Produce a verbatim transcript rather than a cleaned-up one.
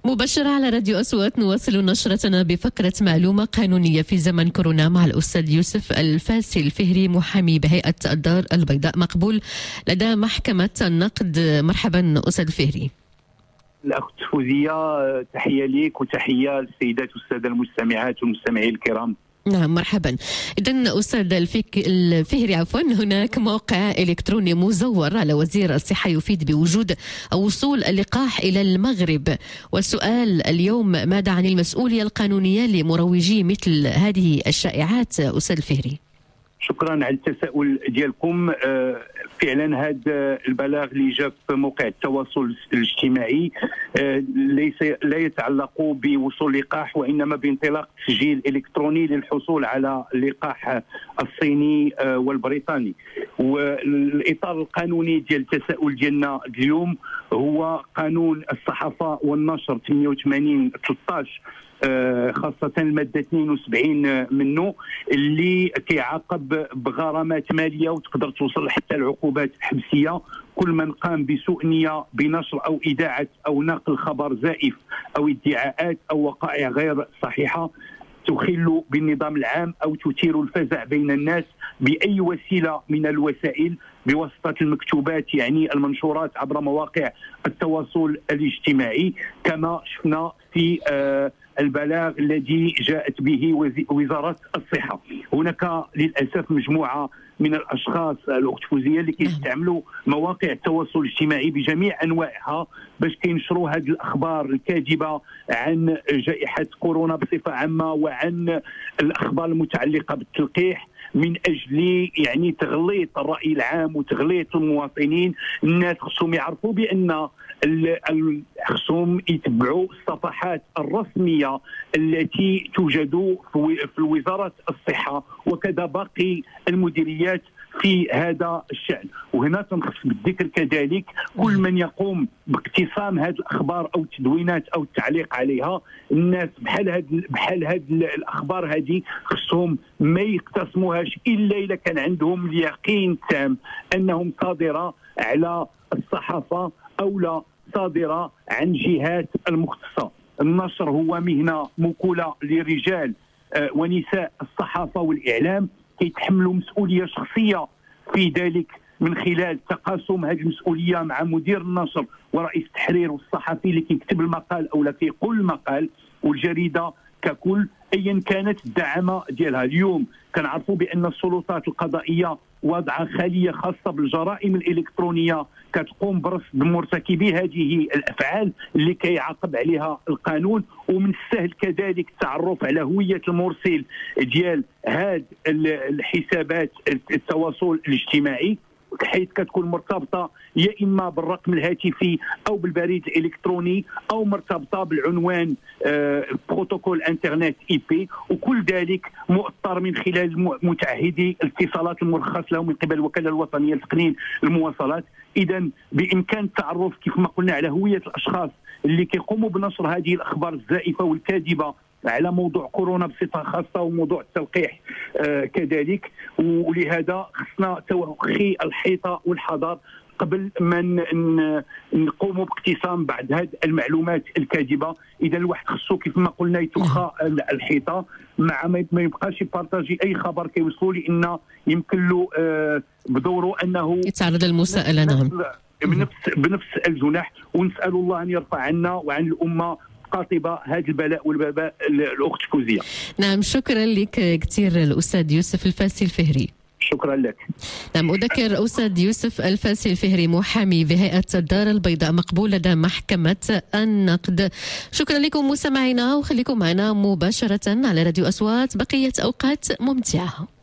مباشرة على راديو أصوات نواصل نشرتنا بفقرة معلومة قانونية في زمن كورونا مع الأستاذ يوسف الفاسي الفهري محامي بهيئة الدار البيضاء مقبول لدى محكمة النقد. مرحبا أستاذ الفهري. الأخت فوزية، تحية ليك وتحية للسيدات والسادة المستمعات والمستمعين الكرام. نعم مرحبا. إذن أستاذ الفك... الفهري عفوا، هناك موقع إلكتروني مزور على وزير الصحة يفيد بوجود وصول اللقاح إلى المغرب، والسؤال اليوم ماذا عن المسؤولية القانونية لمروجي مثل هذه الشائعات أستاذ الفهري؟ شكرا على التساؤل ديالكم. فعلا هذا البلاغ اللي جاء في موقع التواصل الاجتماعي ليس لا يتعلق بوصول لقاح، وانما بانطلاق تسجيل الكتروني للحصول على اللقاح الصيني والبريطاني. والاطار القانوني ديال التساؤل ديالنا اليوم هو قانون الصحافه والنشر ثمانية وثمانين ثلاثة عشر، خاصة المادة اثنين وسبعين منه، اللي كيعاقب بغرامات مالية وتقدر توصل حتى العقوبات حبسية كل من قام بسوء نية بنشر أو إذاعة أو نقل خبر زائف أو ادعاءات أو وقائع غير صحيحة تخل بالنظام العام أو تثير الفزع بين الناس بأي وسيلة من الوسائل بواسطة المكتوبات، يعني المنشورات عبر مواقع التواصل الاجتماعي، كما شفنا في آه البلاغ الذي جاءت به وزارة الصحة. هناك للأسف مجموعة من الأشخاص الأخت فوزية اللي كيستعملوا مواقع التواصل الاجتماعي بجميع أنواعها باش كينشروا هذه الأخبار الكاذبة عن جائحة كورونا بصفة عامة وعن الأخبار المتعلقة بالتلقيح، من أجل يعني تغليط الرأي العام وتغليط المواطنين. الناس خصهم يعرفوا بأن خصهم يتبعوا الصفحات الرسمية التي توجد في وزارة الصحة وكذا باقي المديريات في هذا الشأن. وهنا تنخص بالذكر كذلك كل من يقوم باقتسام هذه الأخبار أو التدوينات أو التعليق عليها. الناس بحال هاد بحال هاد الأخبار هذه خصهم ما يقتسموهاش إلا إذا كان عندهم اليقين التام أنهم صادرة على الصحافة أو لا صادرة عن جهات المختصة. النشر هو مهنة مكولة لرجال ونساء الصحافة والإعلام يتحملوا مسؤولية شخصية في ذلك من خلال تقاسم هذه المسؤولية مع مدير النشر ورئيس التحرير والصحفي اللي كيكتب المقال أو لا كيقول المقال، والجريدة ككل أيا كانت الدعامة ديالها. اليوم كنعرفوا بأن السلطات القضائية وضع خلية خاصة بالجرائم الإلكترونية كتقوم برصد مرتكبي هذه الأفعال اللي كيعاقب عليها القانون، ومن السهل كذلك التعرف على هوية المرسل ديال هذه الحسابات التواصل الاجتماعي، حيث كتكون مرتبطة يا إما بالرقم الهاتفي أو بالبريد الإلكتروني أو مرتبطة بالعنوان آه بروتوكول انترنت اي بي، وكل ذلك مؤطر من خلال متعهدي الاتصالات المرخص له من قبل الوكالة الوطنية لتقنين المواصلات. إذا بإمكان التعرف كيف ما قلنا على هوية الأشخاص اللي كيقوموا بنشر هذه الأخبار الزائفة والكاذبة على موضوع كورونا بصفة خاصة وموضوع التلقيح آه كذلك. ولهذا خصنا توخي الحيطة والحذر قبل ما نقوموا باقتسام بعض هذه المعلومات الكاذبة. إذا الواحد خصو كيف ما قلنا يتوخى الحيطة مع ما يبقاش يبارطاجي أي خبر كيوصلوا، لأنه يمكن له آه بدوره أنه يتعرض للمساءلة. نعم بنفس بنفس الجناح، ونسأل الله أن يرفع عنا وعن الأمة قاطبة هذا البلاء والباباء الأخت فوزية. نعم شكرا لك كثير الأستاذ يوسف الفاسي الفهري. شكرا لك. نعم أذكر أستاذ يوسف الفاسي الفهري محامي بهيئة الدار البيضاء مقبول لدى محكمة النقد. شكرا لكم مستمعينا، وخليكم معنا مباشرة على راديو أصوات بقية أوقات ممتعة.